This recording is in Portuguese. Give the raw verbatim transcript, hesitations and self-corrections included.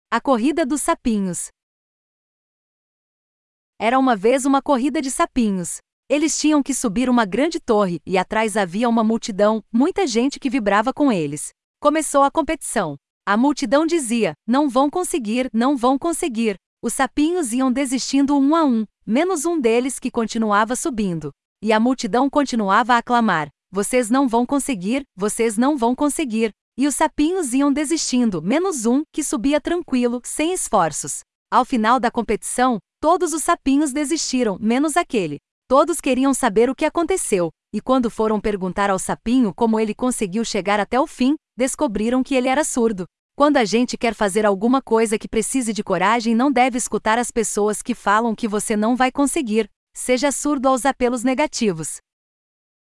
A corrida dos sapinhos. Era uma vez uma corrida de sapinhos. Eles tinham que subir uma grande torre, e atrás havia uma multidão, muita gente que vibrava com eles. Começou a competição. A multidão dizia: não vão conseguir, não vão conseguir. Os sapinhos iam desistindo um a um, menos um deles que continuava subindo. E a multidão continuava a aclamar: vocês não vão conseguir, vocês não vão conseguir. E os sapinhos iam desistindo, menos um, que subia tranquilo, sem esforços. Ao final da competição, todos os sapinhos desistiram, menos aquele. Todos queriam saber o que aconteceu, e quando foram perguntar ao sapinho como ele conseguiu chegar até o fim, descobriram que ele era surdo. Quando a gente quer fazer alguma coisa que precise de coragem, não deve escutar as pessoas que falam que você não vai conseguir. Seja surdo aos apelos negativos.